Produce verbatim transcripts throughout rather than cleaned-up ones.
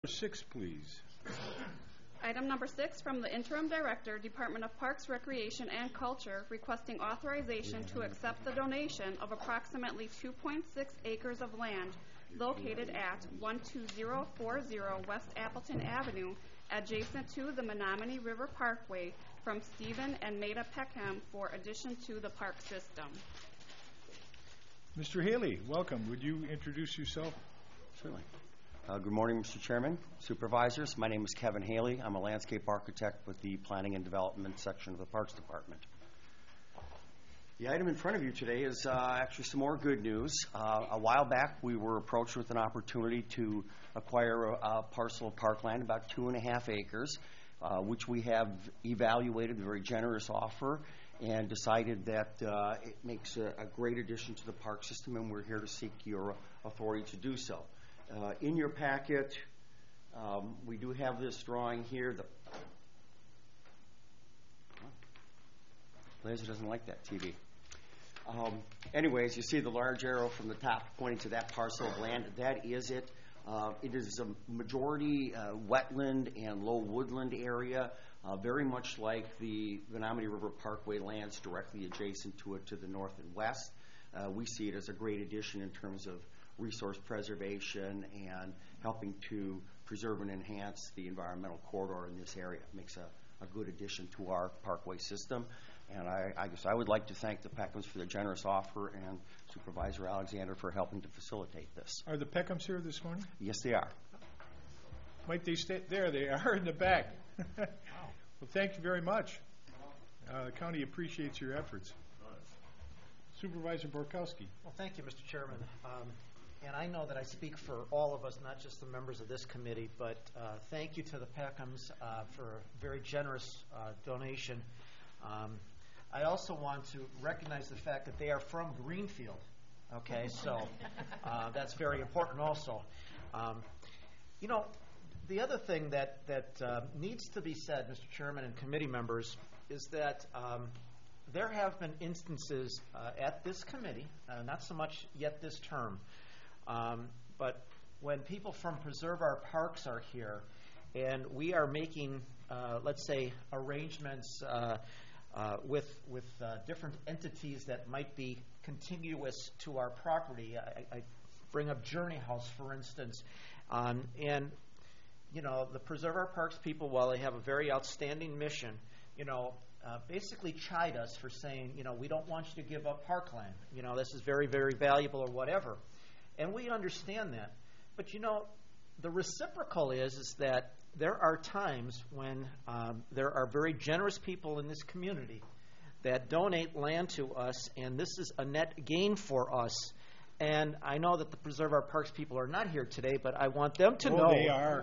Six, please. Item number six from the Interim Director, Department of Parks, Recreation, and Culture, requesting authorization to accept the donation of approximately two point six acres of land located at one two zero four zero West Appleton Avenue, adjacent to the Menominee River Parkway, from Stephen and Maida Peckham for addition to the park system. Mister Haley, welcome. Would you introduce yourself? Certainly. Uh, good morning, Mister Chairman, Supervisors. My name is Kevin Haley. I'm a landscape architect with the Planning and Development section of the Parks Department. The item in front of you today is uh, actually some more good news. Uh, a while back, we were approached with an opportunity to acquire a, a parcel of parkland, about two and a half acres, uh, which we have evaluated, a very generous offer, and decided that uh, it makes a, a great addition to the park system, and we're here to seek your authority to do so. Uh, in your packet, um, we do have this drawing here. The Liz doesn't like that T V. Um, anyways, you see the large arrow from the top pointing to that parcel of land. That is it. Uh, it is a majority uh, wetland and low woodland area, uh, very much like the Menominee River Parkway lands directly adjacent to it to the north and west. Uh, we see it as a great addition in terms of resource preservation and helping to preserve and enhance the environmental corridor in this area. It makes a, a good addition to our parkway system. And I, I guess I would like to thank the Peckhams for their generous offer and Supervisor Alexander for helping to facilitate this. Are the Peckhams here this morning? Yes, they are. Might they stay? There they are in the back. Well, thank you very much. Uh, the county appreciates your efforts. Supervisor Borkowski. Well, thank you, Mister Chairman. Um, and I know that I speak for all of us, not just the members of this committee, but uh, thank you to the Peckhams uh, for a very generous uh, donation. Um, I also want to recognize the fact that they are from Greenfield, okay, so uh, that's very important also. Um, you know, the other thing that, that uh, needs to be said, Mister Chairman and committee members, is that um, there have been instances uh, at this committee, uh, not so much yet this term, um, but when people from Preserve Our Parks are here and we are making, uh, let's say, arrangements uh, uh, with, with uh, different entities that might be contiguous to our property. I, I bring up Journey House, for instance, um, and you know, the Preserve Our Parks people, while they have a very outstanding mission, you know, Uh, basically chide us for saying, you know, we don't want you to give up parkland. You know, this is very, very valuable or whatever. And we understand that. But, you know, the reciprocal is, is that there are times when um, there are very generous people in this community that donate land to us, and this is a net gain for us. And I know that the Preserve Our Parks people are not here today, but I want them to oh, know. They are.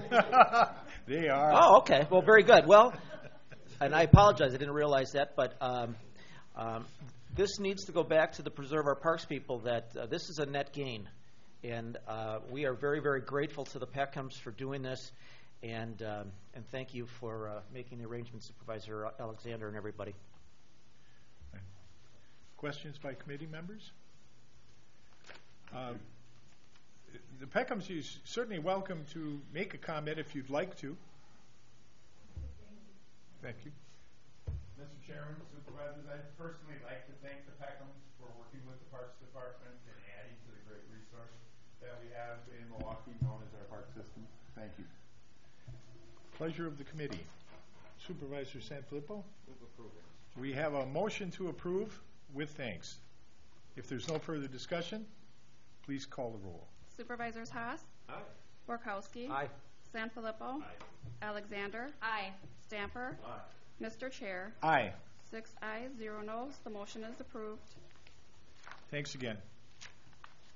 They are. Oh, okay. Well, very good. Well, and I apologize, I didn't realize that, but um, um, this needs to go back to the Preserve Our Parks people that uh, this is a net gain. And uh, we are very, very grateful to the Peckhams for doing this. And um, and thank you for uh, making the arrangements, Supervisor Alexander and everybody. Questions by committee members? Uh, the Peckhams, you're certainly welcome to make a comment if you'd like to. Thank you. Mister Chairman, Supervisors, I'd personally like to thank the Peckhams for working with the Parks Department and adding to the great resource that we have in Milwaukee known as our park system. Thank you. Pleasure of the committee. Supervisor Sanfilippo? We have a motion to approve with thanks. If there's no further discussion, please call the roll. Supervisors Haas? Aye. Borkowski? Aye. Sanfilippo? Aye. Alexander? Aye. Stamper? Aye. Mister Chair? Aye. Six ayes, zero noes. The motion is approved. Thanks again.